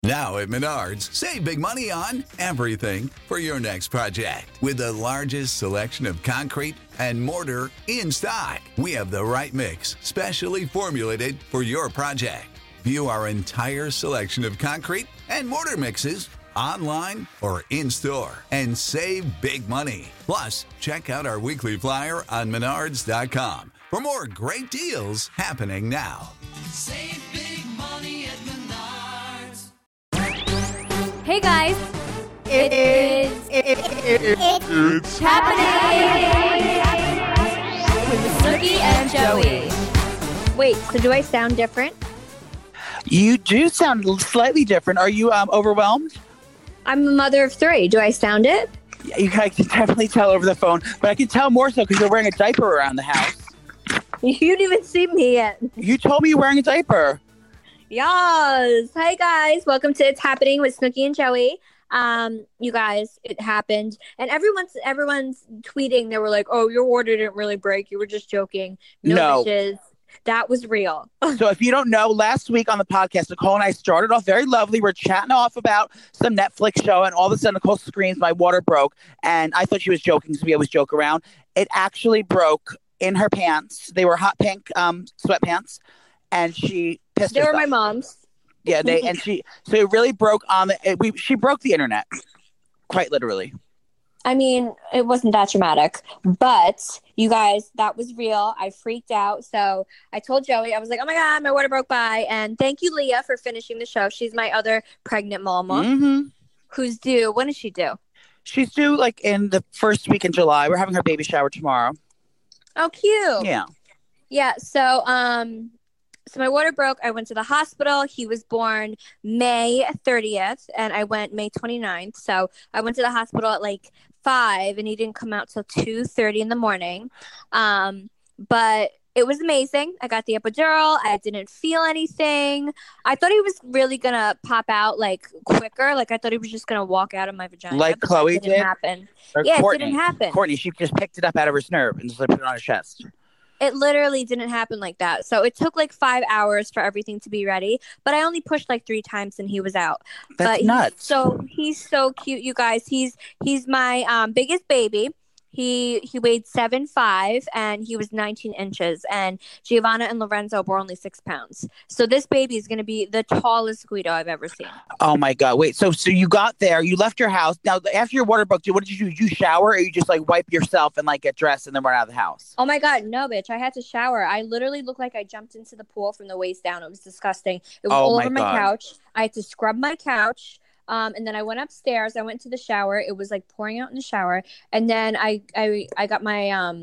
Now at Menards, save big money on everything for your next project. With the largest selection of concrete and mortar in stock, we have the right mix, specially formulated for your project. View our entire selection of concrete and mortar mixes online or in-store and save big money. Plus, check out our weekly flyer on Menards.com for more great deals happening now. Save big money at Menards. Hey guys, it's happening with Snooki and Joey. Wait, so do I sound different? You do sound slightly different. Are you overwhelmed? I'm a mother of three. Do I sound it? Yeah, you can definitely tell over the phone, but I can tell more so because you're wearing a diaper around the house. You didn't even see me yet. You told me you're wearing a diaper. Yes. Hey guys, welcome to It's Happening with Snooki and Joey. You guys, it happened, and everyone's tweeting. They were like, "Oh, your order didn't really break. You were just joking." No, bitches. That was real. So if you don't know, last week on the podcast, Nicole and I started off very lovely. We're chatting off about some Netflix show, and all of a sudden Nicole screams, "My water broke." And I thought she was joking because we always joke around. It actually broke in her pants. They were hot pink sweatpants, and she pissed herself. They were my mom's. Yeah, so it really broke on she broke the internet, quite literally. I mean, it wasn't that dramatic, but you guys, that was real. I freaked out. So I told Joey, I was like, oh my God, my water broke by. And thank you, Leah, for finishing the show. She's my other pregnant mama who's due. When is she due? She's due like in the first week in July. We're having her baby shower tomorrow. Oh, cute. Yeah. Yeah. So my water broke. I went to the hospital. He was born May 30th and I went May 29th. So I went to the hospital at like 5 and he didn't come out till 2:30 in the morning. But it was amazing. I got the epidural. I didn't feel anything. I thought he was really going to pop out like quicker. Like I thought he was just going to walk out of my vagina. Like Chloe did? Happen. Yeah, Courtney. It didn't happen. Courtney, she just picked it up out of her nerve and just like, put it on her chest. It literally didn't happen like that. So it took like 5 hours for everything to be ready. But I only pushed like 3 times and he was out. That's nuts. He's so cute, you guys. He's my biggest baby. He weighed 7'5" and he was 19 inches. And Giovanna and Lorenzo were only 6 pounds. So this baby is going to be the tallest Guido I've ever seen. Oh my God! Wait, so you got there, you left your house. Now after your water broke, what did you do? Did you shower, or you just like wipe yourself and like get dressed and then run out of the house? Oh my God, no, bitch! I had to shower. I literally looked like I jumped into the pool from the waist down. It was disgusting. It was all over my couch. I had to scrub my couch. And then I went upstairs. I went to the shower. It was like pouring out in the shower. And then I got my,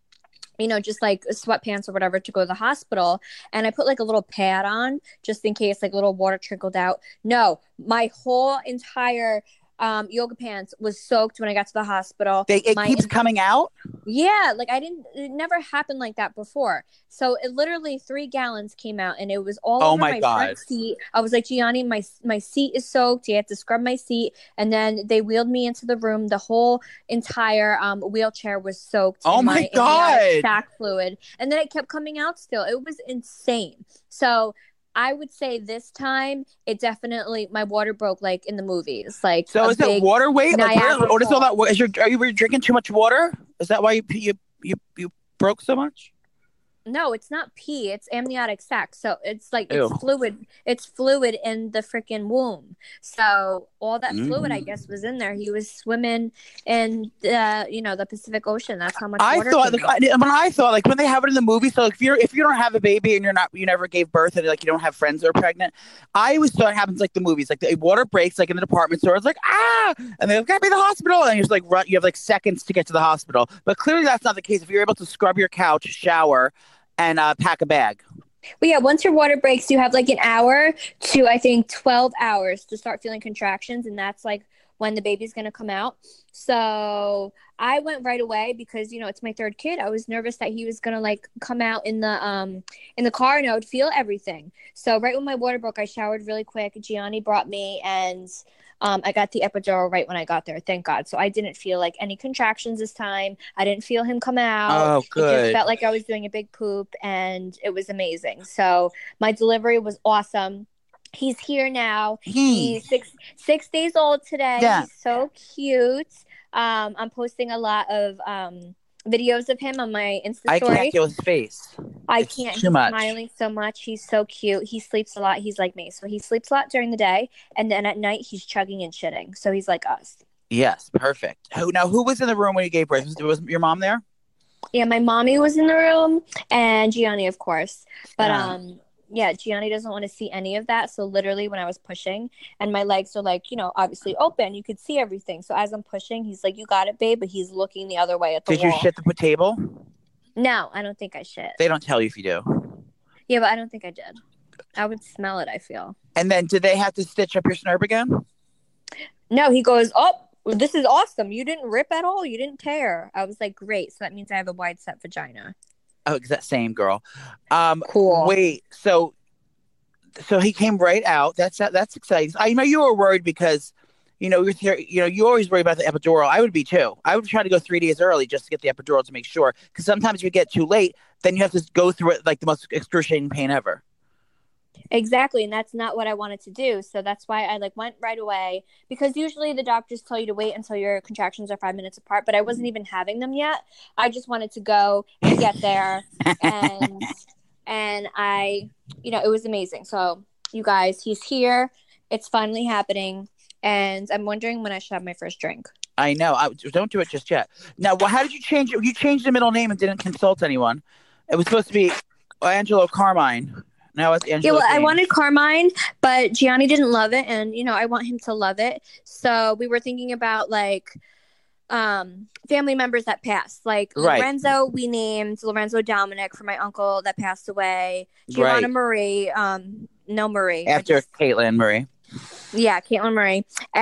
just like sweatpants or whatever to go to the hospital. And I put like a little pad on just in case like a little water trickled out. No, my whole entire yoga pants was soaked when I got to the hospital. It keeps coming out? Yeah, like it never happened like that before. So it literally 3 gallons came out and it was all over my front seat. I was like, Gianni, my seat is soaked. You had to scrub my seat. And then they wheeled me into the room. The whole entire wheelchair was soaked. Oh my God. Sac fluid. And then it kept coming out still. It was insane. So I would say this time it definitely my water broke like in the movies. Like so, is it water weight? Like, what is all that? Are you drinking too much water? Is that why you broke so much? No, it's not pee. It's amniotic sac. So it's like it's fluid. It's fluid in the freaking womb. So all that fluid, I guess, was in there. He was swimming in the Pacific Ocean. That's how much water. I thought like when they have it in the movie. So if you don't have a baby and you never gave birth and like you don't have friends that are pregnant, I always thought it happens like the movies. Like the water breaks like in the department store. It's like and they've got to be the hospital, and you just like run. You have like seconds to get to the hospital. But clearly that's not the case. If you're able to scrub your couch, shower, and pack a bag. Well, yeah, once your water breaks, you have like an hour to, I think, 12 hours to start feeling contractions. And that's like when the baby's going to come out. So I went right away because, it's my 3rd kid. I was nervous that he was going to like come out in the car and I would feel everything. So right when my water broke, I showered really quick. Gianni brought me and I got the epidural right when I got there. Thank God. So I didn't feel like any contractions this time. I didn't feel him come out. Oh, good. It just felt like I was doing a big poop and it was amazing. So my delivery was awesome. He's here now. He's 6 days old today. Yeah. He's so cute. I'm posting a lot of videos of him on my Insta story. I can't get his face. It's can't. He's smiling so much. He's so cute. He sleeps a lot. He's like me. So he sleeps a lot during the day, and then at night he's chugging and shitting. So he's like us. Yes, perfect. Who was in the room when you gave birth? Was your mom there? Yeah, my mommy was in the room, and Gianni, of course. But yeah, Gianni doesn't want to see any of that. So literally when I was pushing and my legs are like, obviously open, you could see everything. So as I'm pushing, he's like, you got it, babe. But he's looking the other way at the wall. Did you shit the table? No, I don't think I shit. They don't tell you if you do. Yeah, but I don't think I did. I would smell it, I feel. And then did they have to stitch up your snurp again? No, he goes, oh, this is awesome. You didn't rip at all. You didn't tear. I was like, great. So that means I have a wide set vagina. Oh, that same girl. Cool. Wait, so he came right out. That's exciting. I know you were worried because, you're here. You always worry about the epidural. I would be too. I would try to go 3 days early just to get the epidural to make sure. Because sometimes if you get too late, then you have to go through it like the most excruciating pain ever. Exactly, and that's not what I wanted to do. So that's why I went right away, because usually the doctors tell you to wait until your contractions are 5 minutes apart, but I wasn't even having them yet. I just wanted to go and get there, and I, it was amazing. So you guys, he's here. It's finally happening, and I'm wondering when I should have my first drink. I know. Don't do it just yet. Now, how did you change it? You changed the middle name and didn't consult anyone. It was supposed to be Angelo Carmine. Now it's Angelo. Yeah, well, I wanted Carmine, but Gianni didn't love it, and I want him to love it. So we were thinking about family members that passed. Right. Lorenzo, we named Lorenzo Dominic for my uncle that passed away. Giovanna Marie, no Marie. After Caitlin Marie. Yeah, Caitlin Marie.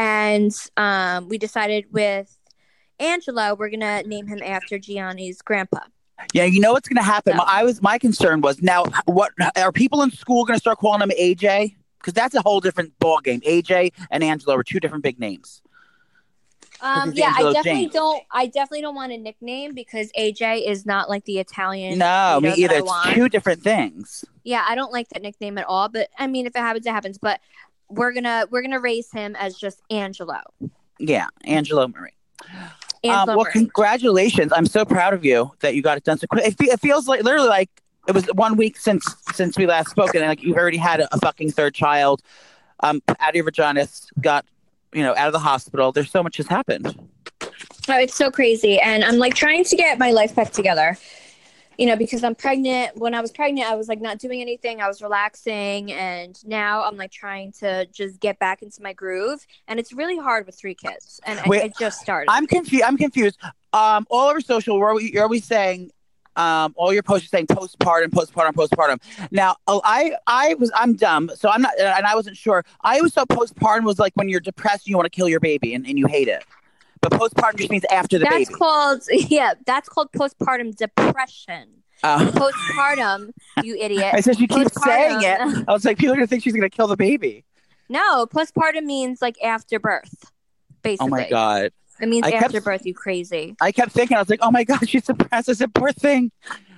And we decided with Angelo, we're gonna name him after Gianni's grandpa. Yeah, you know what's going to happen? My concern was, now, what are people in school going to start calling him AJ? Because that's a whole different ball game. AJ and Angelo are two different big names. Yeah, I definitely don't want a nickname, because AJ is not like the Italian. No, me either. It's two different things. Yeah, I don't like that nickname at all. But I mean, if it happens, it happens. But we're gonna raise him as just Angelo. Yeah, Angelo Marie. Well, congratulations! I'm so proud of you that you got it done so quick. It feels like literally like it was 1 week since we last spoke, and you already had a fucking third child out of your vagina, got out of the hospital. There's so much has happened. Oh, it's so crazy, and I'm trying to get my life back together. Because I'm pregnant. When I was pregnant, I was not doing anything. I was relaxing. And now I'm trying to just get back into my groove. And it's really hard with 3 kids. And I just started. I'm confused. All over social, you're always saying, all your posts are saying postpartum. Now, I'm dumb. So I'm not, and I wasn't sure. I always thought postpartum was when you're depressed and you want to kill your baby and you hate it. But postpartum just means after the baby. That's called postpartum depression. Postpartum, you idiot. I said, you keep saying it. I was like, people are going to think she's going to kill the baby. No, postpartum means after birth, basically. Oh my God. It means after birth, you crazy. I kept thinking, I was like, oh my God, she's depressed. I said, poor thing.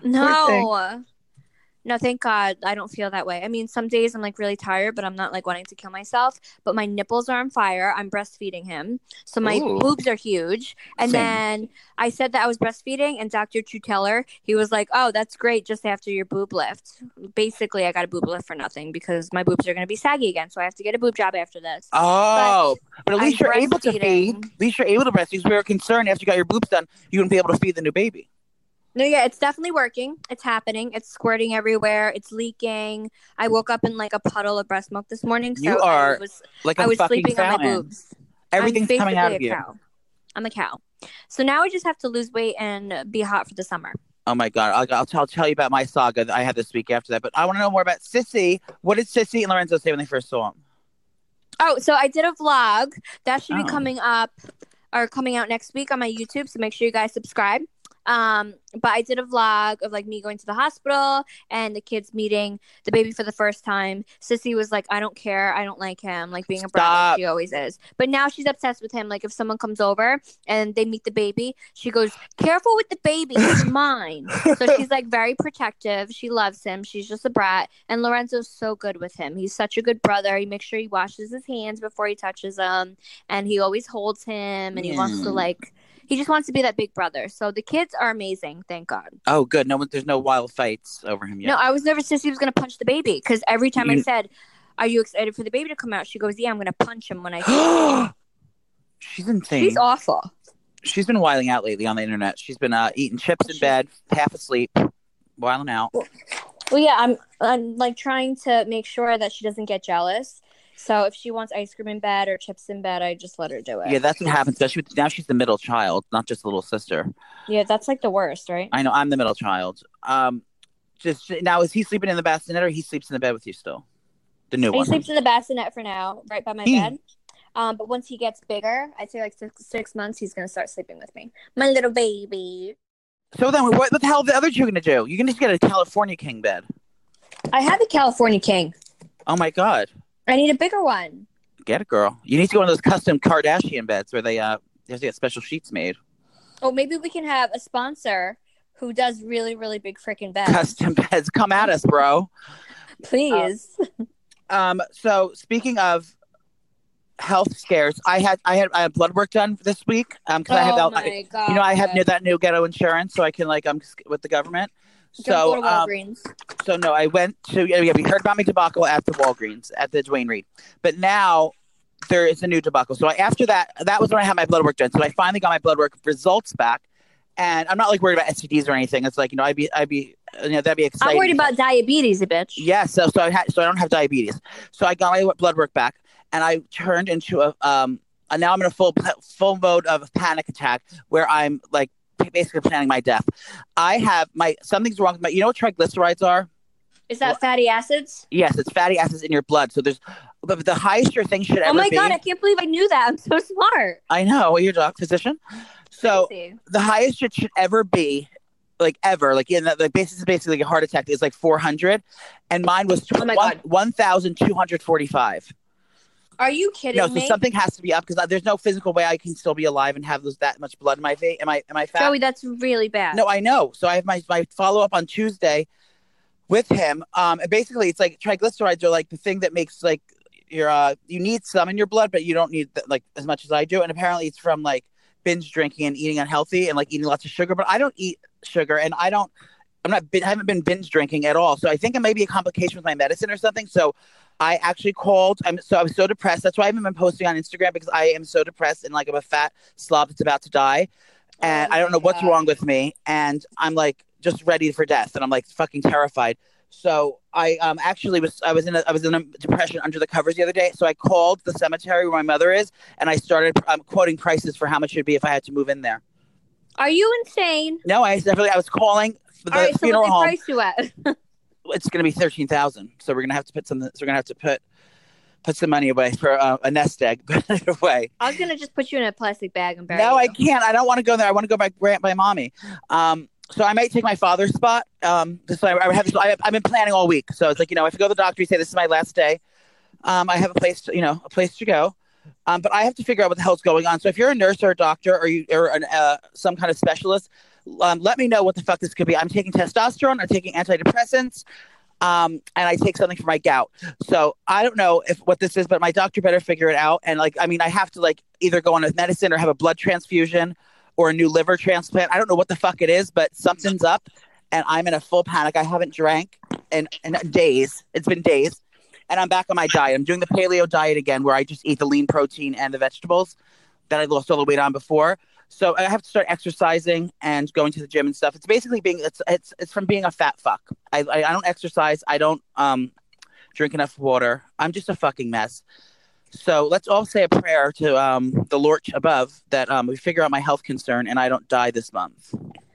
No, thank God I don't feel that way. I mean, some days I'm really tired, but I'm not wanting to kill myself. But my nipples are on fire. I'm breastfeeding him. So my boobs are huge. And then I said that I was breastfeeding, and Dr. Chuteller, he was like, oh, that's great just after your boob lift. Basically, I got a boob lift for nothing because my boobs are going to be saggy again. So I have to get a boob job after this. Oh, but at least you're able to feed. At least you're able to breastfeed. We were concerned after you got your boobs done, you wouldn't be able to feed the new baby. No, yeah, it's definitely working. It's happening. It's squirting everywhere. It's leaking. I woke up in a puddle of breast milk this morning. So you are I was sleeping fountain. on my boobs. Everything's coming out of you. I'm a cow. So now I just have to lose weight and be hot for the summer. Oh my God. I'll tell you about my saga that I had this week after that. But I want to know more about Sissy. What did Sissy and Lorenzo say when they first saw him? Oh, so I did a vlog that should be coming out next week on my YouTube. So make sure you guys subscribe. But I did a vlog of like me going to the hospital and the kids meeting the baby for the first time. Sissy was like, I don't care. I don't like him. Like being a brat, like she always is. But now she's obsessed with him. Like if someone comes over and they meet the baby, she goes, careful with the baby. He's mine. So she's like very protective. She loves him. She's just a brat. And Lorenzo's so good with him. He's such a good brother. He makes sure he washes his hands before he touches them. And he always holds him. And he wants to like... He just wants to be that big brother. So the kids are amazing, thank God. Oh, good. There's no wild fights over him yet. No, I was nervous Sissy was going to punch the baby because every time I said, are you excited for the baby to come out? She goes, yeah, I'm going to punch him when I see him. She's insane. She's awful. She's been wilding out lately on the internet. She's been eating chips in bed, half asleep, wilding out. Well, yeah, I'm like trying to make sure that she doesn't get jealous. So if she wants ice cream in bed or chips in bed, I just let her do it. Yeah, that's what happens. Especially now she's the middle child, not just the little sister. Yeah, that's like the worst, right? I know. I'm the middle child. Just now, is he sleeping in the bassinet or he sleeps in the bed with you still? The new one. He sleeps in the bassinet for now, right by my bed. But once he gets bigger, I'd say like 6 months, he's gonna start sleeping with me. My little baby. So then, what the hell are the other two gonna do? You're gonna just get a California king bed. I have a California king. Oh my God. I need a bigger one. Get it, girl. You need to go on those custom Kardashian beds where they have to get special sheets made. Oh, maybe we can have a sponsor who does really, really big freaking beds. Custom beds. Come at us, bro. Please. So speaking of health scares, I had blood work done this week. Because I have God. I have that new ghetto insurance, so I can with the government. Don't go to Walgreens. So no, I went to we heard about my debacle at the Walgreens at the Duane Reade, but now there is a new debacle. So after that was when I had my blood work done. So I finally got my blood work results back, and I'm not like worried about STDs or anything. It's like I'd be that'd be exciting. I'm worried about diabetes, a bitch. Yeah, so I don't have diabetes. So I got my blood work back, and I turned into now I'm in a full mode of panic attack where I'm like basically planning my death. I have something's wrong with my. You know what triglycerides are? Is that fatty acids? Yes, it's fatty acids in your blood. So there's the highest your thing should ever be. Oh my God, I can't believe I knew that. I'm so smart. I know. You're a physician. So the highest it should ever be, like ever, like in the basis is basically like a heart attack is like 400, and mine was 1,245. Are you kidding me? No, so something has to be up because there's no physical way I can still be alive and have that much blood in my vein. Am I fat? Joey, that's really bad. No, I know. So I have my follow up on Tuesday with him. And basically, it's like triglycerides are like the thing that makes like your you need some in your blood, but you don't need like as much as I do. And apparently, it's from like binge drinking and eating unhealthy and like eating lots of sugar. But I don't eat sugar, and I haven't been binge drinking at all. So I think it may be a complication with my medicine or something. So I actually called. I was so depressed. That's why I haven't been posting on Instagram, because I am so depressed and like I'm a fat slob that's about to die. And I don't know what's wrong with me. And I'm like just ready for death. And I'm like fucking terrified. So I actually was in a depression under the covers the other day. So I called the cemetery where my mother is, and I started quoting prices for how much it'd be if I had to move in there. Are you insane? No, I was calling for the funeral home. What price you at? It's going to be $13,000. So we're going to have to put some. So we're going to have to put some money away for a nest egg. Put it away. I was going to just put you in a plastic bag and bury you. No, I can't. I don't want to go there. I want to go back by mommy. So I might take my father's spot. I've been planning all week. So it's like, if I go to the doctor, you say this is my last day. I have a place to go. But I have to figure out what the hell's going on. So if you're a nurse or a doctor or some kind of specialist, let me know what the fuck this could be. I'm taking testosterone. I'm taking antidepressants. And I take something for my gout. So I don't know what this is, but my doctor better figure it out. And I have to either go on with medicine or have a blood transfusion or a new liver transplant. I don't know what the fuck it is, but something's up and I'm in a full panic. I haven't drank in days. It's been days. And I'm back on my diet. I'm doing the paleo diet again, where I just eat the lean protein and the vegetables that I lost all the weight on before. So I have to start exercising and going to the gym and stuff. It's basically it's from being a fat fuck. I don't exercise. I don't drink enough water. I'm just a fucking mess. So let's all say a prayer to the Lord above that we figure out my health concern and I don't die this month.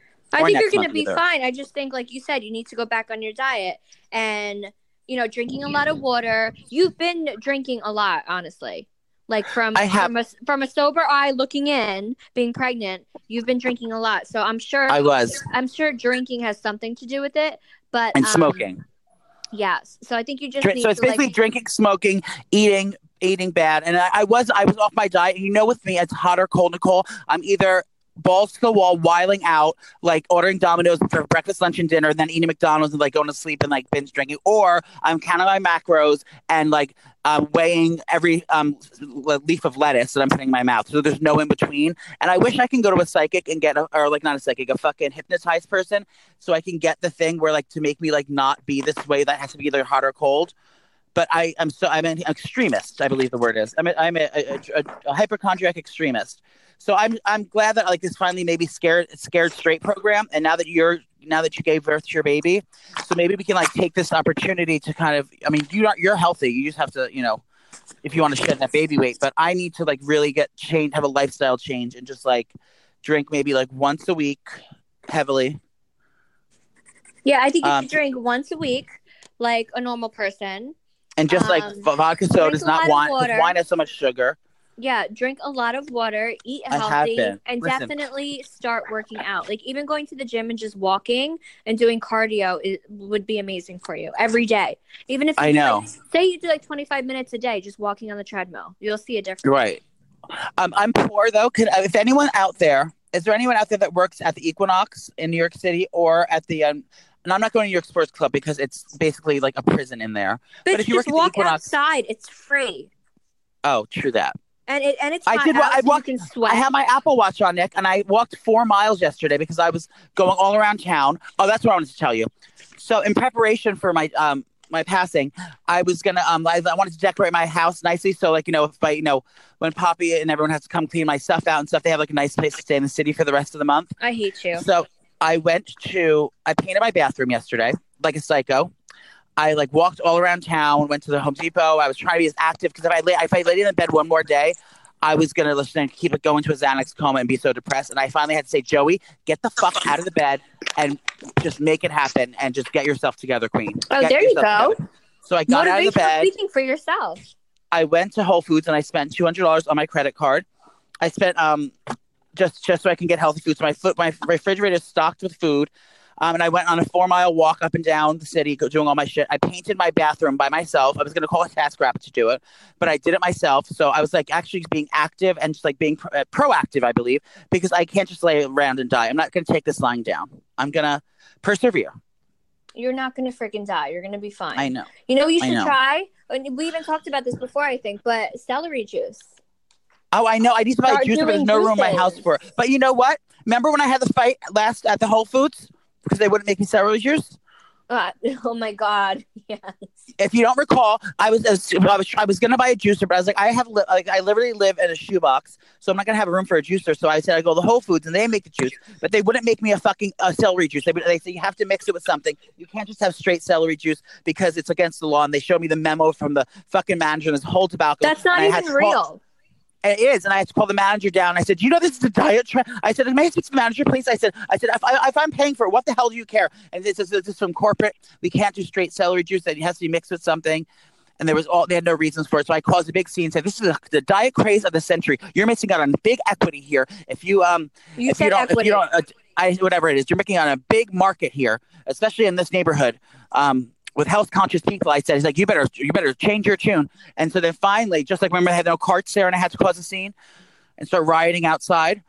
I think you're going to be fine. I just think, like you said, you need to go back on your diet and, drinking a lot of water. You've been drinking a lot, honestly. Like from a sober eye looking in, being pregnant, you've been drinking a lot. So I'm sure drinking has something to do with it. But smoking. Yes. So I think you just need so it's to, basically drinking, smoking, eating bad. And I was off my diet. And with me, it's hot or cold, Nicole. I'm either balls to the wall, wiling out, like ordering Domino's for breakfast, lunch, and dinner, then eating McDonald's and like going to sleep and like binge drinking, or I'm counting my macros and like weighing every leaf of lettuce that I'm putting in my mouth. So there's no in between. And I wish I can go to a psychic and get a fucking hypnotized person, so I can get the thing where like to make me like not be this way, that has to be either hot or cold. But I'm an extremist, I believe the word is. I'm a hypochondriac extremist. So I'm glad that like this finally maybe scared straight program, and now that you gave birth to your baby, so maybe we can like take this opportunity to kind of, I mean, you're healthy, you just have to, if you want to shed that baby weight, but I need to like really have a lifestyle change and just like drink maybe like once a week heavily. Yeah, I think you should drink once a week like a normal person. And just like vodka soda is not wine, because wine has so much sugar. Yeah, drink a lot of water, eat healthy, and definitely start working out. Like even going to the gym and just walking and doing cardio would be amazing for you every day. Even if say you do like 25 minutes a day, just walking on the treadmill, you'll see a difference. Right. I'm poor though. Is there anyone out there that works at the Equinox in New York City or at the and I'm not going to New York Sports Club because it's basically like a prison in there. But if you work at the Equinox outside, it's free. Oh, true that. And it's hot out, so you can sweat. I had my Apple Watch on, Nick, and I walked 4 miles yesterday because I was going all around town. Oh, that's what I wanted to tell you. So in preparation for my my passing, I was gonna I wanted to decorate my house nicely. So like when Poppy and everyone has to come clean my stuff out and stuff, they have like a nice place to stay in the city for the rest of the month. I hate you. So I painted my bathroom yesterday like a psycho. I like walked all around town, went to the Home Depot. I was trying to be as active because if I laid in bed one more day, I was going to keep it going to a Xanax coma and be so depressed. And I finally had to say, Joey, get the fuck out of the bed and just make it happen and just get yourself together, queen. Oh, there you go. Together. So I got out of the bed. Speaking for yourself. I went to Whole Foods and I spent $200 on my credit card. I spent just so I can get healthy food. So my refrigerator is stocked with food. And I went on a 4-mile walk up and down the city, doing all my shit. I painted my bathroom by myself. I was going to call a TaskRabbit to do it, but I did it myself. So I was like actually being active and just like being proactive, I believe, because I can't just lay around and die. I'm not going to take this lying down. I'm going to persevere. You're not going to freaking die. You're going to be fine. I know. You should try. We even talked about this before, I think, but celery juice. Oh, I know. I need to buy juice, but there's no room in my house for it. But you know what? Remember when I had the fight last at the Whole Foods? Because they wouldn't make me celery juice. Oh my God! Yes. If you don't recall, I was gonna buy a juicer, but I was like, I literally live in a shoebox, so I'm not gonna have a room for a juicer. So I said I go to Whole Foods and they make the juice, but they wouldn't make me a fucking celery juice. They say you have to mix it with something. You can't just have straight celery juice because it's against the law. And they showed me the memo from the fucking manager in this whole tobacco. That's not even real. And it is, and I had to call the manager down. I said, "You know this is a diet trend." I said, "May I speak to the manager, please?" I said, if I'm paying for it, what the hell do you care? And this is from corporate. We can't do straight celery juice. It has to be mixed with something. And they had no reasons for it. So I caused a big scene and said, "This is the diet craze of the century. You're missing out on big equity here. If you whatever it is, you're making on a big market here, especially in this neighborhood." With health conscious people, I said, he's like, you better change your tune. And so then finally, just like remember I had no carts there and I had to cause a scene and start rioting outside.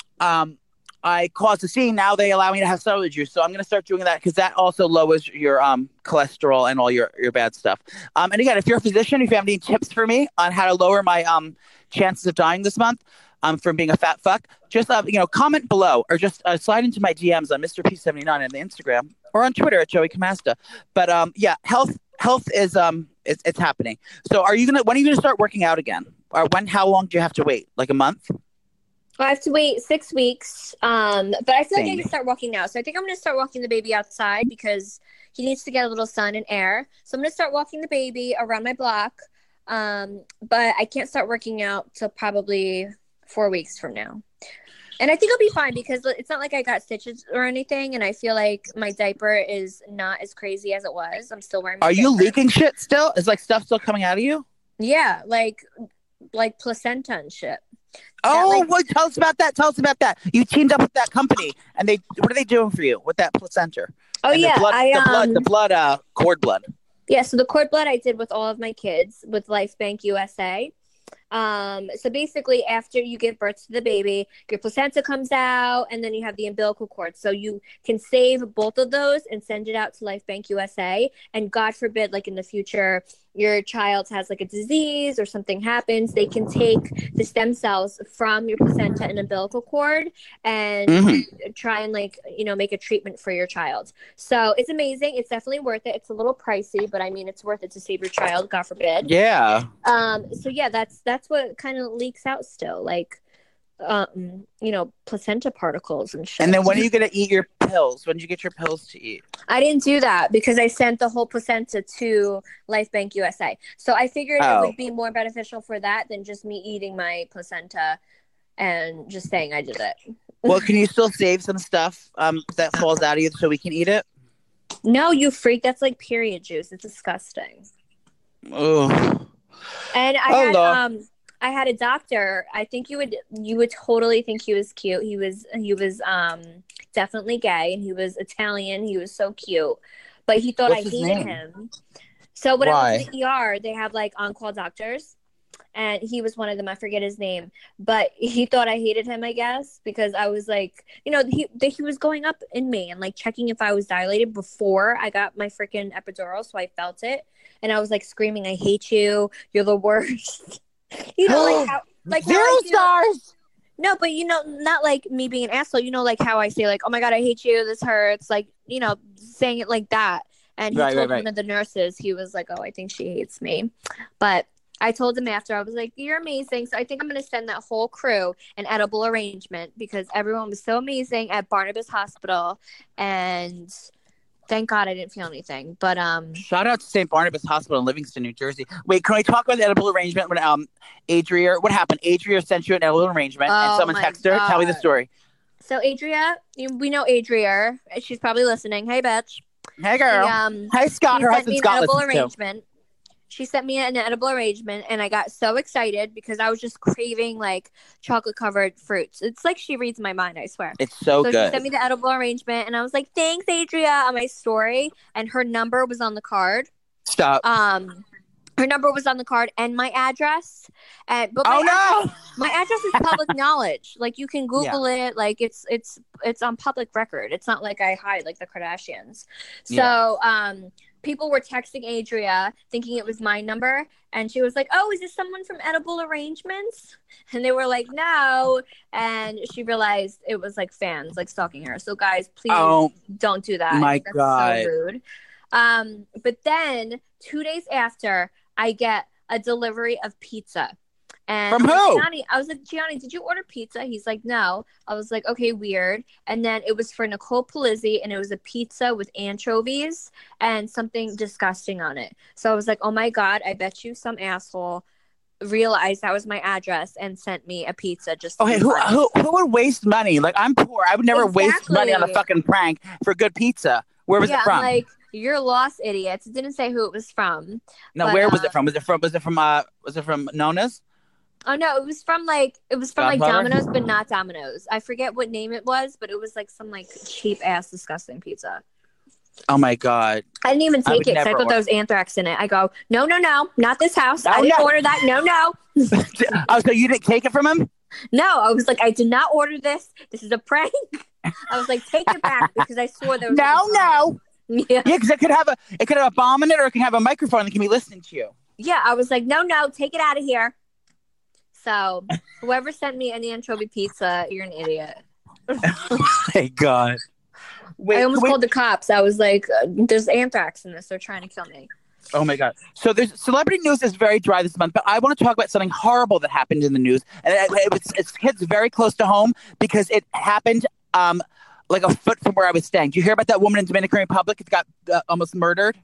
I caused a scene. Now they allow me to have celery juice. So I'm going to start doing that because that also lowers your cholesterol and all your bad stuff. And again, if you're a physician, if you have any tips for me on how to lower my chances of dying this month from being a fat fuck, just comment below or just slide into my DMs on Mr. P79 on the Instagram or on Twitter at Joey Camasta. But health is it's happening. So when are you gonna start working out again? Or how long do you have to wait? Like a month? I have to wait 6 weeks. But I feel like I can start walking now. So I think I'm going to start walking the baby outside because he needs to get a little sun and air. So I'm going to start walking the baby around my block. But I can't start working out till probably 4 weeks from now. And I think I'll be fine because it's not like I got stitches or anything. And I feel like my diaper is not as crazy as it was. I'm still wearing my diaper. You leaking shit still? Is like stuff still coming out of you? Yeah. Like like placenta and shit. What? Tell us about that. Tell us about that. You teamed up with that company, and what are they doing for you with that placenta? Oh, and yeah. The blood, cord blood. Yeah, so the cord blood I did with all of my kids with LifeBank USA. So basically, after you give birth to the baby, your placenta comes out, and then you have the umbilical cord. So you can save both of those and send it out to LifeBank USA. And God forbid, like in the future, your child has like a disease or something happens, they can take the stem cells from your placenta and umbilical cord and try and like, make a treatment for your child. So it's amazing. It's definitely worth it. It's a little pricey, but I mean, it's worth it to save your child, God forbid. Yeah. So yeah, that's what kind of leaks out still, like, placenta particles and shit. And then when are you going to eat your pills? When did you get your pills to eat? I didn't do that because I sent the whole placenta to LifeBank USA. So I figured it would be more beneficial for that than just me eating my placenta and just saying I did it. Well, can you still save some stuff that falls out of you so we can eat it? No, you freak. That's like period juice. It's disgusting. Oh. And I had a doctor. I think you would totally think he was cute. He was definitely gay, and he was Italian. He was so cute, but he thought I hated him. So when I was in the ER, they have like on-call doctors, and he was one of them. I forget his name, but he thought I hated him, I guess, because I was like, he was going up in me and like checking if I was dilated before I got my freaking epidural, so I felt it, and I was like screaming, "I hate you! You're the worst." Like zero stars. No, but not like me being an asshole. Like how I say like, "Oh my God, I hate you. This hurts." Like, saying it like that. And he told one of the nurses, he was like, "Oh, I think she hates me." But I told him after, I was like, "You're amazing." So I think I'm going to send that whole crew an edible arrangement because everyone was so amazing at Barnabas Hospital. And thank God I didn't feel anything. But shout out to St. Barnabas Hospital in Livingston, New Jersey. Wait, can I talk about the edible arrangement when Adria? What happened? Adria sent you an edible arrangement, and someone texted her. Tell me the story. So Adria, we know Adria. She's probably listening. Hey, bitch. Hey, girl. Hi, Scott. Her husband Scott listens too. She sent me an edible arrangement, and I got so excited because I was just craving like chocolate-covered fruits. It's like she reads my mind, I swear. It's so good. So she sent me the edible arrangement, and I was like, "Thanks, Adria," on my story, and her number was on the card. Stop. Her number was on the card and my address. But my address is public knowledge. Like you can Google it. Like it's on public record. It's not like I hide like the Kardashians. So people were texting Adria thinking it was my number, and she was like, "Oh, is this someone from Edible Arrangements?" And they were like, "No." And she realized it was like fans like stalking her. So guys, please don't do that. My God. So rude. But then 2 days after, I get a delivery of pizza. And from who? I was like, "Gianni, did you order pizza?" He's like, "No." I was like, "Okay, weird." And then it was for Nicole Polizzi, and it was a pizza with anchovies and something disgusting on it. So I was like, "Oh my God, I bet you some asshole realized that was my address and sent me a pizza just to who would waste money? Like, I'm poor. I would never waste money on a fucking prank for good pizza. Where was it from? Like, you're lost, idiots. It didn't say who it was from. No, where was it from? Was it from Nona's? Oh no, it was from like Domino's, but not Domino's. I forget what name it was, but it was like some like cheap ass disgusting pizza. Oh my God. I didn't even take it because I thought there was anthrax in it. I go, no, not this house. I didn't order that. No. Oh, so you didn't take it from him? No, I was like, I did not order this. This is a prank. I was like, take it back because I swore there was no. Yeah, because it could have a bomb in it, or it can have a microphone that can be listening to you. Yeah, I was like, no, take it out of here. So whoever sent me an anchovy pizza, you're an idiot. Oh my God. I almost called the cops. I was like, there's anthrax in this. They're trying to kill me. Oh my God. So there's celebrity news is very dry this month, but I want to talk about something horrible that happened in the news. And it hits very close to home because it happened like a foot from where I was staying. Do you hear about that woman in Dominican Republic that got almost murdered?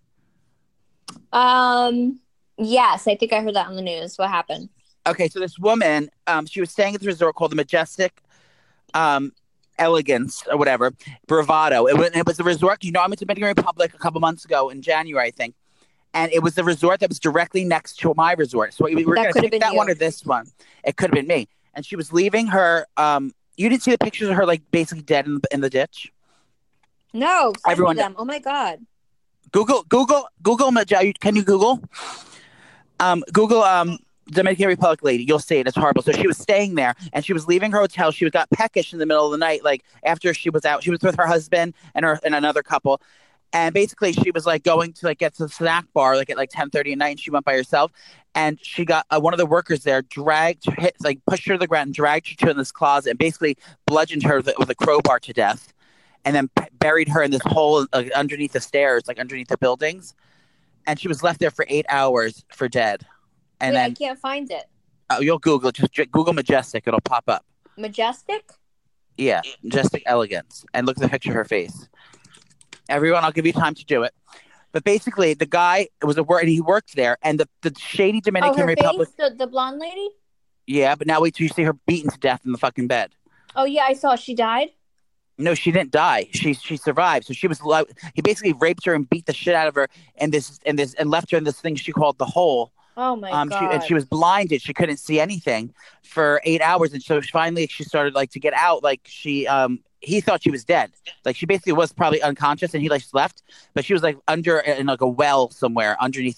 Yes, I think I heard that on the news. What happened? Okay, so this woman, she was staying at the resort called the Majestic Elegance or whatever, Bravado. It was a resort. I'm in Dominican Republic a couple months ago in January, I think. And it was the resort that was directly next to my resort. So we were going to take that one or this one. It could have been me. And she was leaving her. You didn't see the pictures of her like basically dead in the ditch? No, everyone. Them. Oh my God. Google. Can you Google? Google Dominican Republic lady. You'll see it. It's horrible. So she was staying there, and she was leaving her hotel. She got peckish in the middle of the night, like after she was out. She was with her husband and another couple. And basically, she was like going to like get to the snack bar like at like 10:30 at night, and she went by herself. And she got one of the workers there pushed her to the ground and dragged her to this closet and basically bludgeoned her with a crowbar to death, and then buried her in this hole underneath the stairs, like underneath the buildings. And she was left there for 8 hours for dead. And then I can't find it. You'll Google. Just Google Majestic. It'll pop up. Majestic? Yeah, Majestic Elegance, and look at the picture of her face. Everyone, I'll give you time to do it. But basically, the guy and he worked there, and the shady Dominican Republic. Face, the blonde lady? Yeah, but now wait till you see her beaten to death in the fucking bed. Oh yeah, I saw. She died? No, she didn't die. She survived. So he basically raped her and beat the shit out of her, and left her in this thing she called the hole. Oh my God. And she was blinded. She couldn't see anything for 8 hours, and so finally she started like to get out. Like he thought she was dead. Like she basically was probably unconscious, and he like left, but she was like under in like a well somewhere underneath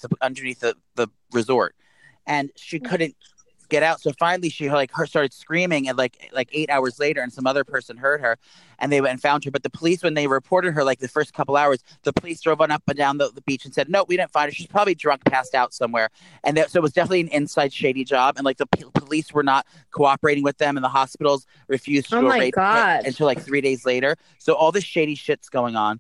the resort, and she couldn't get out. So finally she started screaming, and like 8 hours later, and some other person heard her, and they went and found her. But the police, when they reported her, like the first couple hours, the police drove on up and down the beach and said, no, we didn't find her. She's probably drunk, passed out somewhere. And so it was definitely an inside shady job. And like the police were not cooperating with them, and the hospitals refused to arrest her until like 3 days later. So all this shady shit's going on.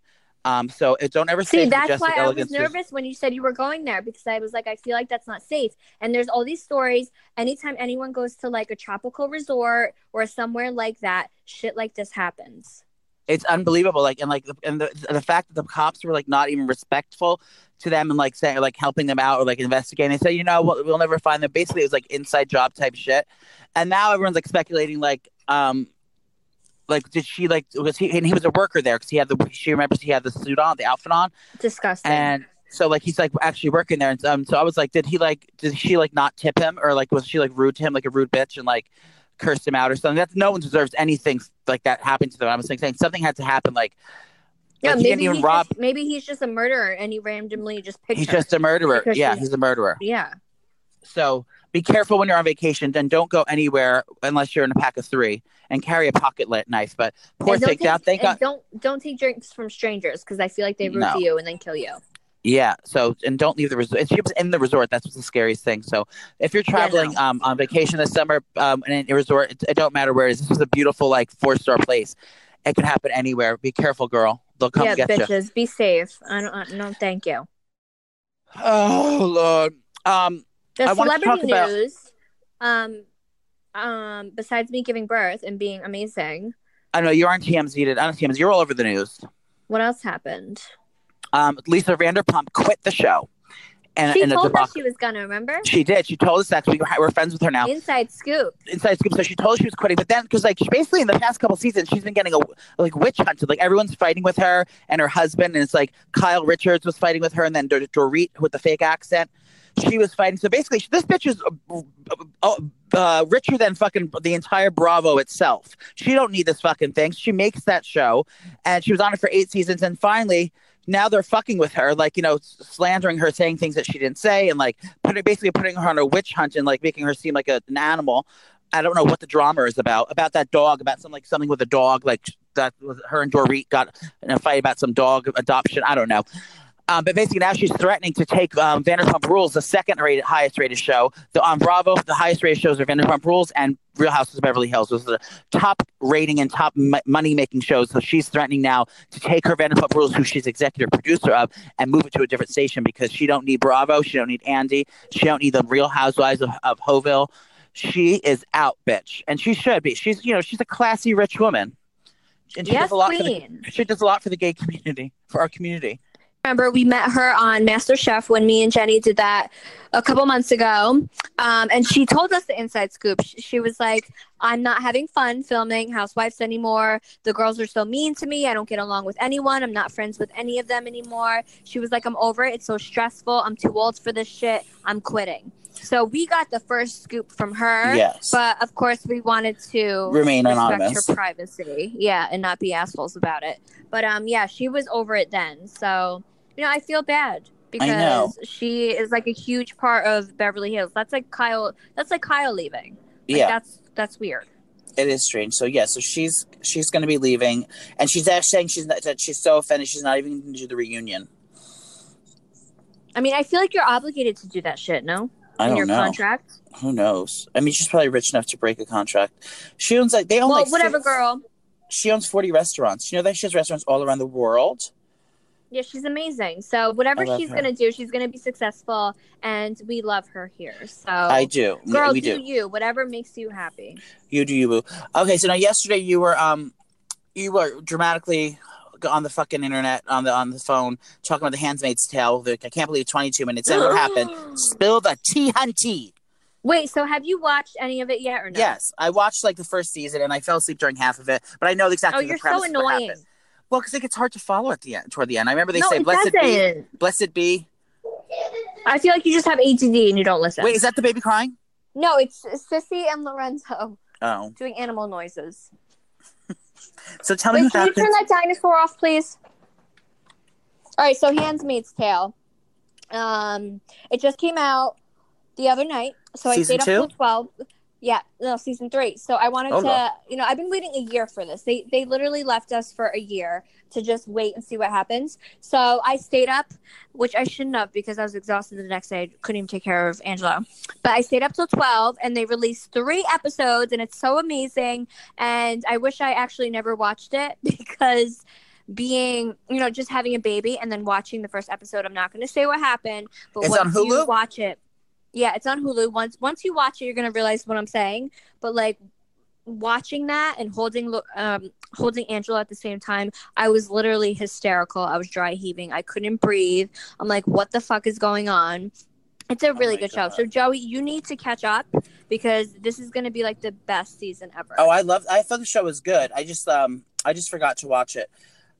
So don't ever say that's why I was nervous when you said you were going there, because I was like, I feel like that's not safe. And there's all these stories. Anytime anyone goes to like a tropical resort or somewhere like that, shit like this happens. It's unbelievable. Like, and the fact that the cops were like not even respectful to them and like saying, like helping them out or like investigating. They said, we'll never find them. Basically, it was like inside job type shit. And now everyone's like speculating, like, did she was he? And he was a worker there because she remembers he had the suit on, the outfit on. Disgusting. And so like he's like actually working there, and so I was like, did she like not tip him, or like was she like rude to him, like a rude bitch, and like cursed him out or something? No one deserves anything like that happening to them. I was saying something had to happen. Like yeah, maybe he's just a murderer, and he randomly just picked. He's just a murderer. Yeah, he's a murderer. Yeah. So be careful when you're on vacation. Then don't go anywhere unless you're in a pack of 3, and carry a pocket knife. But thank God. Don't take drinks from strangers, because I feel like they root for you and then kill you. Yeah. So, and don't leave the resort. And she was in the resort. That's what's the scariest thing. So if you're traveling on vacation this summer in a resort, it don't matter where it is. This was a beautiful like 4-star place. It could happen anywhere. Be careful, girl. They'll come get you. Yeah, bitches. Be safe. No, thank you. Oh Lord. The celebrity news, besides me giving birth and being amazing. I know you're on TMZ. You're all over the news. What else happened? Lisa Vanderpump quit the show. And she told us she was gonna, remember? She did. She told us that. We're friends with her now. Inside scoop. So she told us she was quitting. But then, because like basically in the past couple seasons, she's been getting witch hunted. Like everyone's fighting with her and her husband. And it's like Kyle Richards was fighting with her, and then Dorit with the fake accent. She was fighting. So basically, this bitch is richer than fucking the entire Bravo itself. She don't need this fucking thing. She makes that show, and she was on it for 8 seasons. And finally, now they're fucking with her, like, slandering her, saying things that she didn't say, and like basically putting her on a witch hunt and like making her seem like an animal. I don't know what the drama is about that dog, about something with a dog, like that was her and Dorit got in a fight about some dog adoption. I don't know. But basically now she's threatening to take Vanderpump Rules, the highest rated show. On Bravo, the highest rated shows are Vanderpump Rules and Real Houses of Beverly Hills. Those are the top rating and top money-making shows. So she's threatening now to take her Vanderpump Rules, who she's executive producer of, and move it to a different station, because she don't need Bravo. She don't need Andy. She don't need the Real Housewives of Hoville. She is out, bitch. And she should be. She's a classy, rich woman. And she does a lot for the gay community, for our community. remember we met her on MasterChef when me and Jenny did that a couple months ago. And she told us the inside scoop. She was like, I'm not having fun filming Housewives anymore. The girls are so mean to me. I don't get along with anyone. I'm not friends with any of them anymore. She was like, I'm over it. It's so stressful. I'm too old for this shit. I'm quitting. So we got the first scoop from her. Yes. But of course we wanted to remain anonymous. Respect her privacy. Yeah, and not be assholes about it. But yeah, she was over it then. So, I feel bad because she is like a huge part of Beverly Hills. That's like Kyle leaving. Like, yeah. That's weird. It is strange. So so she's going to be leaving, and she's actually saying she's so offended she's not even going to do the reunion. I mean, I feel like you're obligated to do that shit, no? I don't know. In your contract? Who knows? I mean, she's probably rich enough to break a contract. She owns whatever, girl. She owns 40 restaurants. You know that she has restaurants all around the world? Yeah, she's amazing. So whatever she's going to do, she's going to be successful, and we love her here. So I do. Girl, do you. Whatever makes you happy. You do you, boo. Okay, so now yesterday you were dramatically on the fucking internet, on the phone, talking about The Handmaid's Tale. I can't believe 22 minutes in. What happened? Spill the tea, hunty. Wait, so have you watched any of it yet or no? Yes, I watched like the first season, and I fell asleep during half of it, but I know exactly the premise. Oh, you're so annoying. Well, because it gets hard to follow toward the end. I remember they say, blessed be. I feel like you just have ADD and you don't listen. Wait, is that the baby crying? No, it's Sissy and Lorenzo doing animal noises. So tell me what happened. Can you turn that dinosaur off, please? All right, so Handmaid's Tale. It just came out the other night. So I stayed up till 12. Yeah, no, season 3. So I wanted to, I've been waiting a year for this. They literally left us for a year to just wait and see what happens. So I stayed up, which I shouldn't have because I was exhausted the next day. I couldn't even take care of Angelo. But I stayed up till 12 and they released 3 episodes and it's so amazing. And I wish I actually never watched it because being, just having a baby and then watching the first episode, I'm not going to say what happened. But it's on Hulu? You watch it. Yeah, it's on Hulu. Once you watch it, you're gonna realize what I'm saying. But like watching that and holding Angela at the same time, I was literally hysterical. I was dry heaving. I couldn't breathe. I'm like, what the fuck is going on? It's a really good show. So Joey, you need to catch up because this is gonna be like the best season ever. Oh, I thought the show was good. I just forgot to watch it.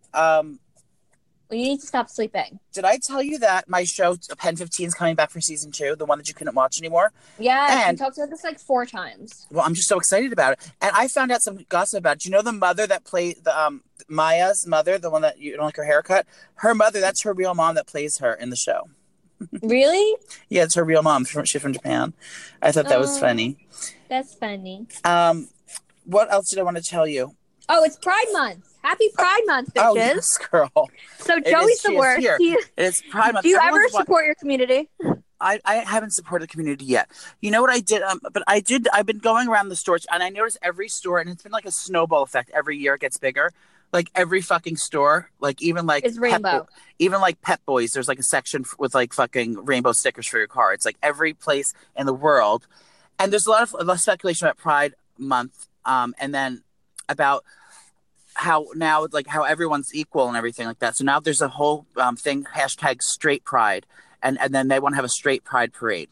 You need to stop sleeping. Did I tell you that my show Pen 15 is coming back for season 2, the one that you couldn't watch anymore? Yeah, you talked about this like 4 times. Well, I'm just so excited about it. And I found out some gossip about it. Do you know the mother that played Maya's mother, the one that you don't like her haircut? Her mother, that's her real mom that plays her in the show. Really? Yeah, it's her real mom. She's from Japan. I thought that was funny. That's funny. What else did I want to tell you? Oh, it's Pride Month. Happy Pride Month, bitches. Oh, yes, girl. So Joey's the worst. It's Pride Month. Do you ever support your community? I haven't supported the community yet. You know what I did? But I did. I've been going around the stores, and I noticed every store, and it's been like a snowball effect. Every year it gets bigger. Like every fucking store, like even like it's rainbow. Even like Pep Boys, there's like a section with like fucking rainbow stickers for your car. It's like every place in the world, and there's a lot of speculation about Pride Month, and then about how now like how everyone's equal and everything like that. So now there's a whole thing #straight pride, and then they want to have a straight pride parade.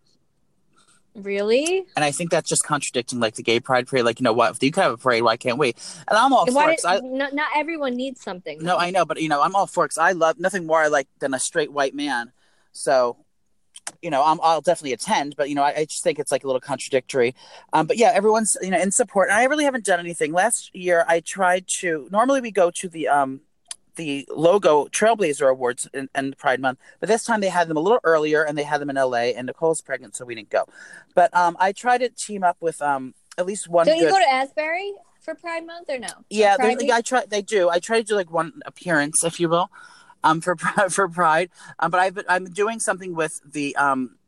Really? And I think that's just contradicting like the gay pride parade. Like, what, if you can have a parade, why can't we? And I'm all for it. Not everyone needs something. No, I know, but I'm all for it because I love nothing more I like than a straight white man. So I'll definitely attend, but I just think it's like a little contradictory. But yeah, everyone's in support, and I really haven't done anything. Last year, I tried to. Normally, we go to the Logo Trailblazer Awards and Pride Month, but this time they had them a little earlier, and they had them in LA. And Nicole's pregnant, so we didn't go. But I tried to team up with at least one. Don't you go to Asbury for Pride Month or no? Yeah, I try. They do. I try to do like one appearance, if you will. For Pride, but I'm doing something with the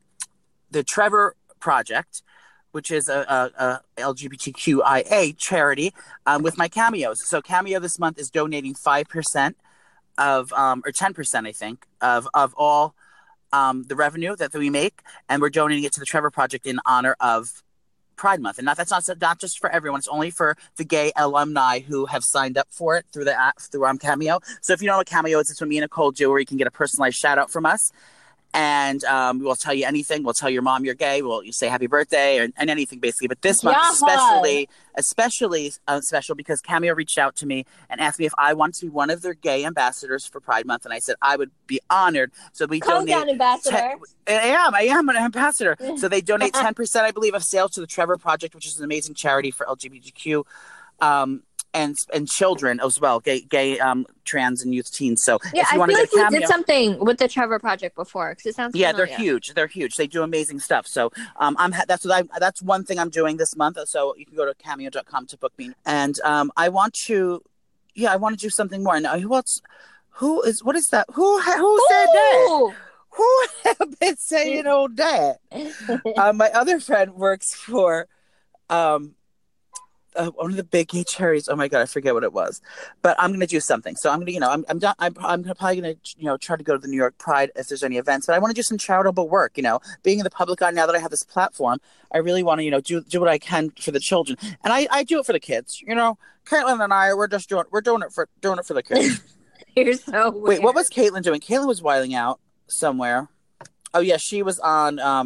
Trevor Project, which is a LGBTQIA charity, with my cameos. So Cameo this month is donating 5% of or 10%, I think, of all the revenue that we make, and we're donating it to the Trevor Project in honor of Pride Month, and that's not just for everyone. It's only for the gay alumni who have signed up for it through the app, through Cameo. So if you don't know what Cameo is, it's when me and Nicole do, where you can get a personalized shout out from us. And we'll tell you anything. We'll tell your mom you're gay. We'll say happy birthday and anything basically. But this month especially special because Cameo reached out to me and asked me if I wanted to be one of their gay ambassadors for Pride Month, and I said I would be honored. So we donate. Calm down, ambassador. I am an ambassador. So they donate 10%, I believe, of sales to the Trevor Project, which is an amazing charity for LGBTQ. And children as well, gay, trans and youth teens. So yeah, if you I want feel to like we did something with the Trevor Project before because it sounds familiar. They're huge. They're huge. They do amazing stuff. So that's one thing I'm doing this month. So you can go to cameo.com to book me. And I want to do something more. And what is that? Who said that? Who have been saying all that? My other friend works for one of the big gay charities. Oh my God, I forget what it was, but I'm going to do something. So I'm going to, I'm probably going to, try to go to the New York Pride if there's any events, but I want to do some charitable work, being in the public eye now that I have this platform, I really want to, do what I can for the children. And I do it for the kids, Caitlin and I, we're doing it for the kids. You're so weird. Wait, what was Caitlin doing? Caitlin was wilding out somewhere. Oh yeah. She was on, I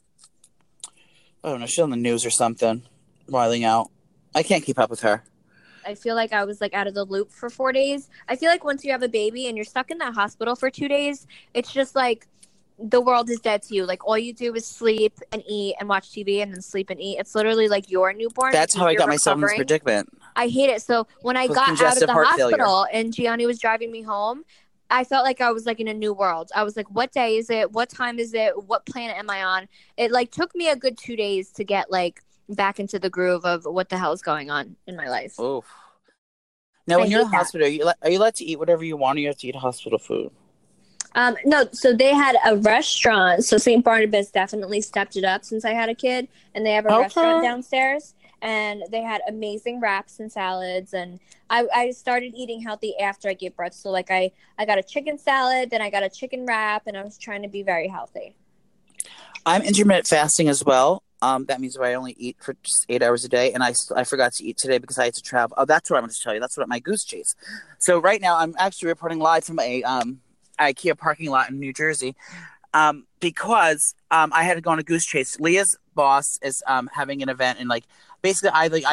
don't know. She's on the news or something, wilding out. I can't keep up with her. I feel like I was out of the loop for 4 days. I feel like once you have a baby and you're stuck in that hospital for 2 days, it's just the world is dead to you. All you do is sleep and eat and watch TV and then sleep and eat. It's literally your newborn. That's how I got myself in this predicament. I hate it. So when I got out of the hospital and Gianni was driving me home, I felt like I was in a new world. I was like, what day is it? What time is it? What planet am I on? It took me a good 2 days to get back into the groove of what the hell is going on in my life. Oh. Now, when you're in the hospital, are you allowed to eat whatever you want, or you have to eat hospital food? No, so they had a restaurant. So St. Barnabas definitely stepped it up since I had a kid, and they have a restaurant downstairs, and they had amazing wraps and salads. And I started eating healthy after I gave birth. So I got a chicken salad, then I got a chicken wrap, and I was trying to be very healthy. I'm intermittent fasting as well. That means I only eat for just 8 hours a day. And I forgot to eat today because I had to travel. Oh, that's what I wanted to tell you. That's what my goose chase. So right now I'm actually reporting live from a IKEA parking lot in New Jersey because I had to go on a goose chase. Leah's boss is having an event, and basically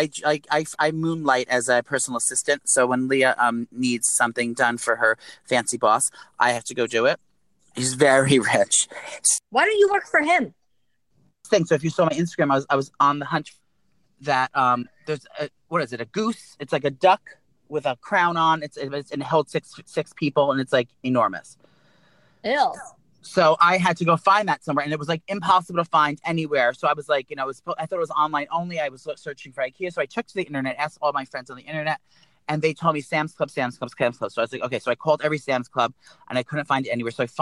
I moonlight as a personal assistant. So when Leah needs something done for her fancy boss, I have to go do it. He's very rich. Why don't you work for him? So if you saw my Instagram, I was on the hunt that there's a goose? It's like a duck with a crown on. And it held six people, and it's enormous. Ew. So I had to go find that somewhere, and it was impossible to find anywhere. So I was I thought it was online only. I was searching for IKEA, so I took to the internet, asked all my friends on the internet, and they told me Sam's Club. So I was okay. So I called every Sam's Club, and I couldn't find it anywhere. So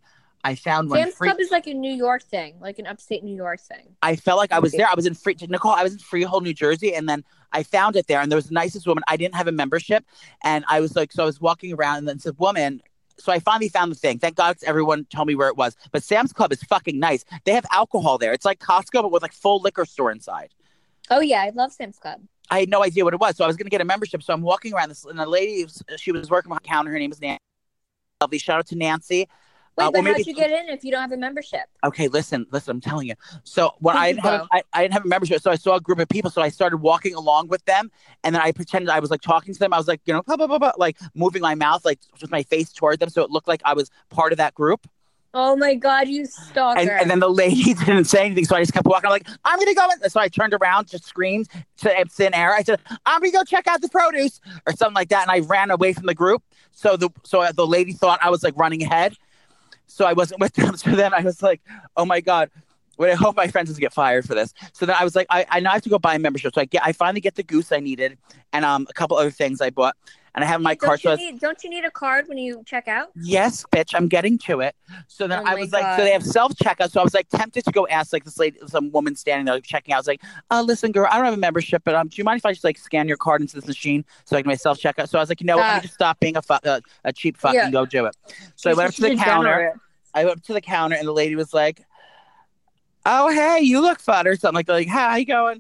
I found one. Sam's Club is a New York thing, an upstate New York thing. I felt like I was there. I was in I was in Freehold, New Jersey, and then I found it there. And there was the nicest woman. I didn't have a membership, and I was so I was walking around, and then this woman. So I finally found the thing. Thank God everyone told me where it was. But Sam's Club is fucking nice. They have alcohol there. It's like Costco, but with full liquor store inside. Oh yeah, I love Sam's Club. I had no idea what it was, so I was going to get a membership. So I'm walking around this, and the lady, she was working behind the counter. Her name was Nancy. Lovely. Shout out to Nancy. Wait, but how'd you get in if you don't have a membership? Okay, listen, I'm telling you. So when I didn't have a membership, so I saw a group of people, so I started walking along with them, and then I pretended I was talking to them. I was blah, blah, blah, blah, moving my mouth, with my face toward them, so it looked like I was part of that group. Oh my God, you stalker. And then the lady didn't say anything, so I just kept walking. I'm I'm going to go in. So I turned around, just screamed to thin air. I said, I'm going to go check out the produce or something like that, and I ran away from the group. So the lady thought I was running ahead. So I wasn't with them. So then I was oh my God, I hope my friends doesn't get fired for this. So then I was I know I have to go buy a membership. So I finally get the goose I needed and a couple other things I bought. And I have my card. Don't you need a card when you check out? Yes, bitch. I'm getting to it. So then I was so they have self-checkout. So I was tempted to go ask this lady, some woman standing there checking out. I was listen, girl, I don't have a membership, but do you mind if I just scan your card into this machine so I can do my self-checkout? So I was you know what? Let me just stop being a cheap fuck and go do it. So I went up to the counter. I went up to the counter, and the lady was oh, hey, you look fun, or something like that. Hi, how you going?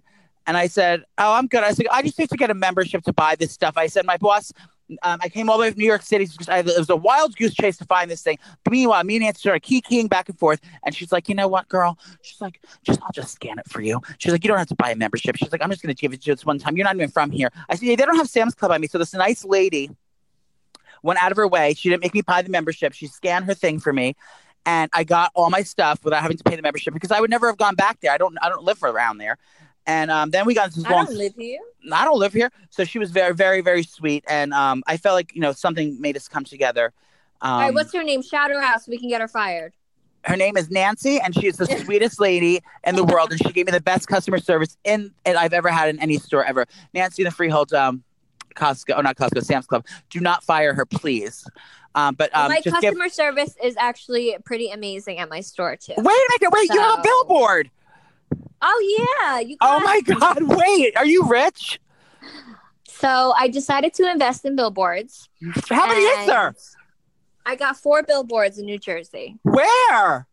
And I said, oh, I'm good. I said, I just need to get a membership to buy this stuff. I said, my boss, I came all the way from New York City because it was a wild goose chase to find this thing. But meanwhile, me and Nancy started keying back and forth. And she's like, you know what, girl? She's like, I'll just scan it for you. She's like, you don't have to buy a membership. She's like, I'm just going to give it to you this one time. You're not even from here. I said, yeah, they don't have Sam's Club on me. So this nice lady went out of her way. She didn't make me buy the membership. She scanned her thing for me. And I got all my stuff without having to pay the membership because I would never have gone back there. I don't live around there. And then we got into this long. I don't live here. I don't live here. So she was very, very, very sweet. And I felt like, something made us come together. All right, what's her name? Shout her out so we can get her fired. Her name is Nancy, and she is the sweetest lady in the world. And she gave me the best customer service I've ever had in any store ever. Nancy in the Freehold Sam's Club. Do not fire her, please. My customer service is actually pretty amazing at my store too. Wait a minute! You have a billboard. Oh yeah! Oh my God! Wait, are you rich? So I decided to invest in billboards. How many is there? I got 4 billboards in New Jersey. Where?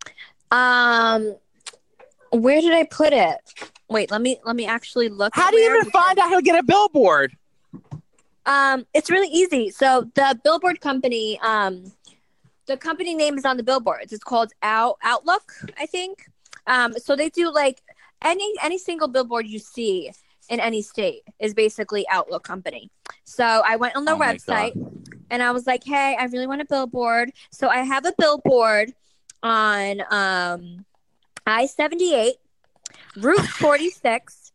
Where did I put it? Wait, let me actually look. How do you even find out how to get a billboard? It's really easy. So the billboard company, the company name is on the billboards. It's called Outlook, I think. So they do like any single billboard you see in any state is basically Outlook company. So I went on their website and I was like, hey, I really want a billboard. So I have a billboard on I-78, Route 46,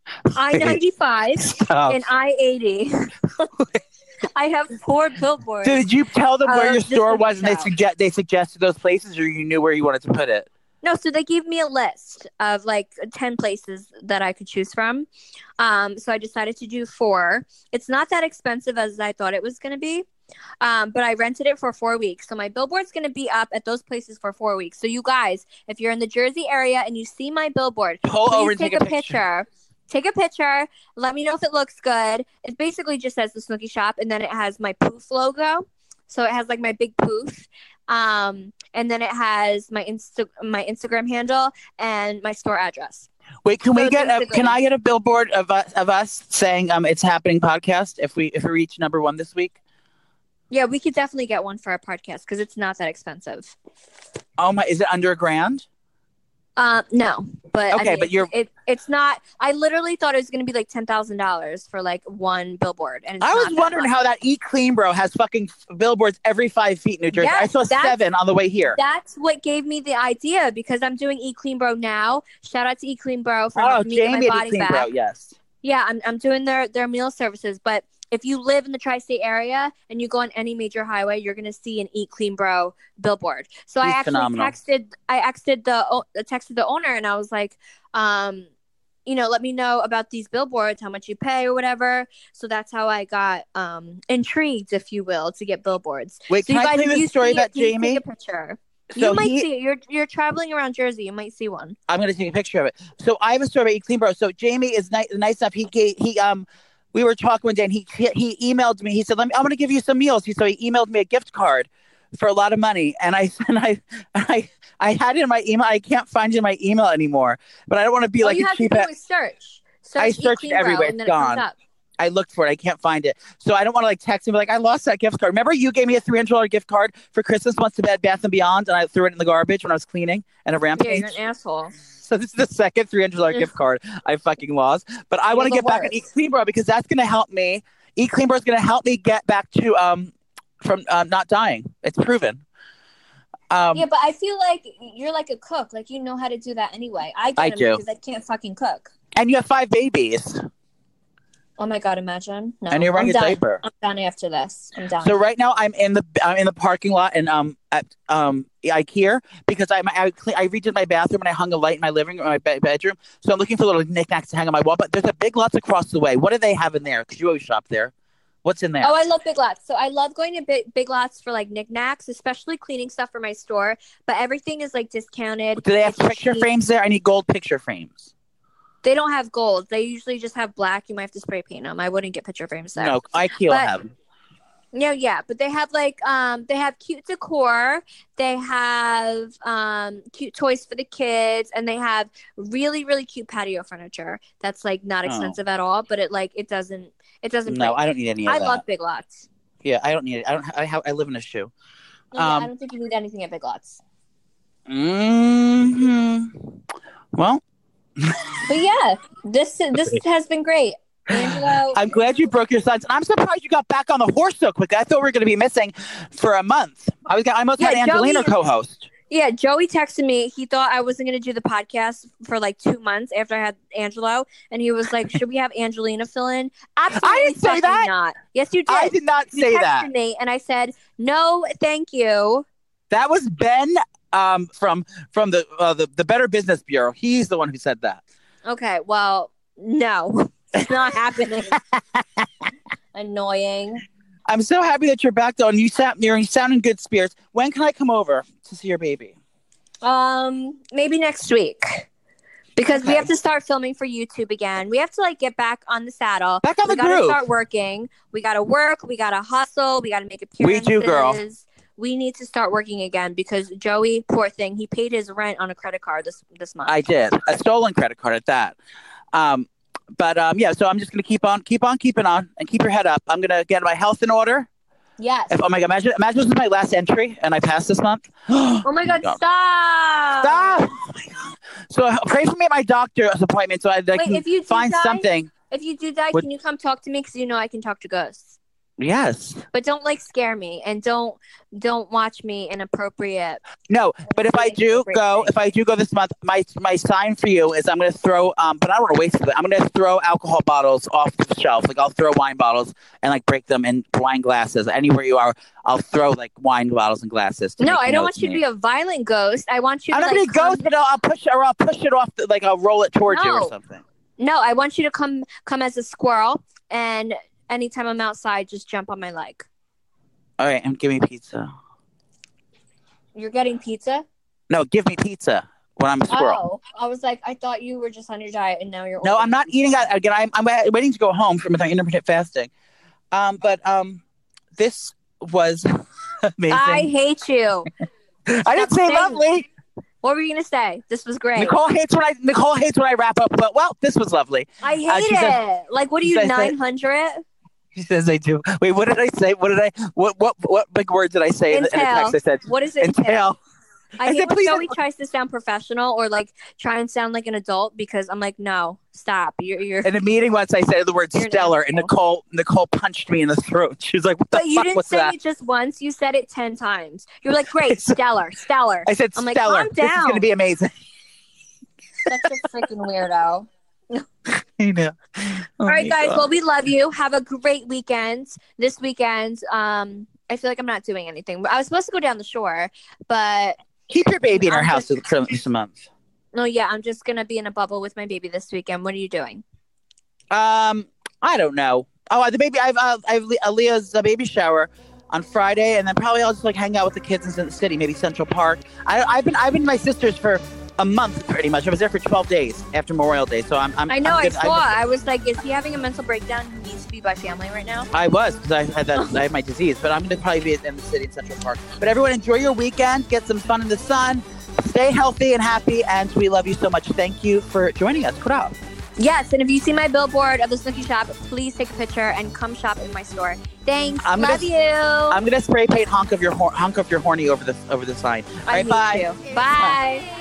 I-95, and I-80. I have 4 billboards. Did you tell them where your store was and they suggested those places, or you knew where you wanted to put it? No, so they gave me a list of like 10 places that I could choose from. So I decided to do 4. It's not that expensive as I thought it was going to be. But I rented it for 4 weeks. So my billboard's going to be up at those places for 4 weeks. So you guys, if you're in the Jersey area and you see my billboard, please take a picture. Take a picture. Let me know if it looks good. It basically just says the Snooki Shop, and then it has my poof logo. So it has like my big poof. And then it has my Instagram handle and my store address. Wait, can I get a billboard of us saying It's Happening podcast if we reach number 1 this week? Yeah, we could definitely get one for our podcast because it's not that expensive. Oh my, is it under $1,000? No, but okay, but it's not. I literally thought it was going to be like $10,000 for like 1 billboard, and I was wondering how that Eat Clean Bro has fucking billboards every 5 feet in New Jersey. Yes, I saw 7 on the way here. That's what gave me the idea because I'm doing Eat Clean Bro now. Shout out to Eat Clean Bro for helping me get my body back. Bro, yes. Yeah, I'm doing their meal services, but if you live in the tri-state area and you go on any major highway, you're going to see an Eat Clean Bro billboard. So I actually texted the owner and I was like, let me know about these billboards, how much you pay or whatever. So that's how I got intrigued, if you will, to get billboards. Wait, so can I tell you a story about Jamie? Take a picture. So you might see it. You're traveling around Jersey. You might see one. I'm going to take a picture of it. So I have a story about Eat Clean Bro. So Jamie is nice enough. We were talking one day and he emailed me. He said, I'm going to give you some meals. So he emailed me a gift card for a lot of money. And I had it in my email. I can't find it in my email anymore, but I don't want to be like a cheap. You have to search. I searched everywhere. It's gone. I looked for it. I can't find it. So I don't want to like text him like, I lost that gift card. Remember you gave me a $300 gift card for Christmas once to Bed Bath & Beyond and I threw it in the garbage when I was cleaning and a rampage? Yeah, you're an asshole. So this is the second $300 gift card I fucking lost. But I want to get back on Eat Clean Bro because that's going to help me. Eat Clean Bro is going to help me get back to from not dying. It's proven. Yeah, but I feel like you're like a cook. Like you know how to do that anyway. I do because I can't fucking cook. And you have 5 babies. Oh my God! Imagine. No, and you're wearing a diaper. I'm done after this. I'm done. So right now I'm in the parking lot and at IKEA because I redid my bathroom and I hung a light in my living room, my bedroom. So I'm looking for little knickknacks to hang on my wall. But there's a Big Lots across the way. What do they have in there? Because you always shop there. What's in there? Oh, I love Big Lots. So I love going to Big Lots for like knickknacks, especially cleaning stuff for my store. But everything is like discounted. Do they have picture frames there? I need gold picture frames. They don't have gold. They usually just have black. You might have to spray paint them. I wouldn't get picture frames there. No, IKEA will have them. Yeah, but they have they have cute decor, they have cute toys for the kids, and they have really really cute patio furniture that's like not expensive at all, but it doesn't No, I don't need any of that. I love Big Lots. Yeah, I don't need it. I live in a shoe. No, I don't think you need anything at Big Lots. Well, but yeah, this has been great. Angelo, I'm glad you broke your silence. I'm surprised you got back on the horse so quick. I thought we were going to be missing for a month. I almost had Angelina co-host. Yeah, Joey texted me. He thought I wasn't going to do the podcast for like 2 months after I had Angelo, and he was like, "Should we have Angelina fill in?" Absolutely, I didn't say that. Not. Yes, you did. I did not say that. You texted me, and I said, "No, thank you." That was Ben from the Better Business Bureau. He's the one who said that. Okay, well, no. It's not happening. Annoying. I'm so happy that you're back though, and you sound in good spirits. When can I come over to see your baby? Maybe next week. Because we have to start filming for YouTube again. We have to get back on the saddle. Back on the groove. We gotta start working. We gotta work. We gotta hustle. We gotta make appearances. We do, girl. We need to start working again because Joey, poor thing, he paid his rent on a credit card this month. I did. A stolen credit card at that. So I'm just going to keep on keeping on and keep your head up. I'm going to get my health in order. Yes. Oh my God. Imagine this is my last entry and I passed this month. Oh my God. Stop. Stop. Oh my God. So pray for me at my doctor's appointment so I can find something. If you do die, can you come talk to me? Because I can talk to ghosts. Yes. But don't scare me and don't watch me inappropriate. No, but if I do go this month, my sign for you is I'm going to throw but I don't want to waste it. I'm going to throw alcohol bottles off the shelf. I'll throw wine bottles and break them in wine glasses. Anywhere you are, I'll throw wine bottles and glasses. No, I don't want you to be a violent ghost. I want you to I'm not going to be a ghost, but I'll push it off I'll roll it towards you or something. No, I want you to come as a squirrel, and anytime I'm outside, just jump on my leg. All right, and give me pizza. You're getting pizza? No, give me pizza when I'm a squirrel. Oh, I was like, I thought you were just on your diet, and now you're. No, I'm not eating that again. I'm waiting to go home from my intermittent fasting. But this was amazing. I hate you. I didn't say lovely. What were you gonna say? This was great. Nicole hates when I wrap up. Well, this was lovely. I hate it. Said, what are you, 900? She says I do. Wait, what did I say? What big word did I say in the text? I said, what is it? Entail. I hate when Joey tries to sound professional or try and sound like an adult because I'm like, no, stop. You're. In a meeting once, I said the word stellar, and Nicole punched me in the throat. She was like, "What the fuck? But you didn't say it just once. You said it 10 times. You were like, "Great, stellar." I said, "Stellar. Like, this is going to be amazing." Such a freaking weirdo. I know. All right, guys. Well, we love you. Have a great weekend. This weekend, I feel like I'm not doing anything. I was supposed to go down the shore, but keep your baby in our house for at least a month. No, yeah, I'm just gonna be in a bubble with my baby this weekend. What are you doing? I don't know. Oh, the baby. I've Aaliyah's baby shower on Friday, and then probably I'll just hang out with the kids in the city, maybe Central Park. I've been to my sister's for a month pretty much. I was there for 12 days after Memorial Day, so I'm I know. I saw. I was like, is he having a mental breakdown? He needs to be by family right now. I was because I had my disease, but I'm going to probably be in the city in Central Park. But everyone, enjoy your weekend. Get some fun in the sun. Stay healthy and happy, and we love you so much. Thank you for joining us. Kura. Yes, and if you see my billboard of the Snooki shop, please take a picture and come shop in my store. Thanks. Love you. I'm gonna spray paint honk of your horny over the sign. All right, bye. Bye.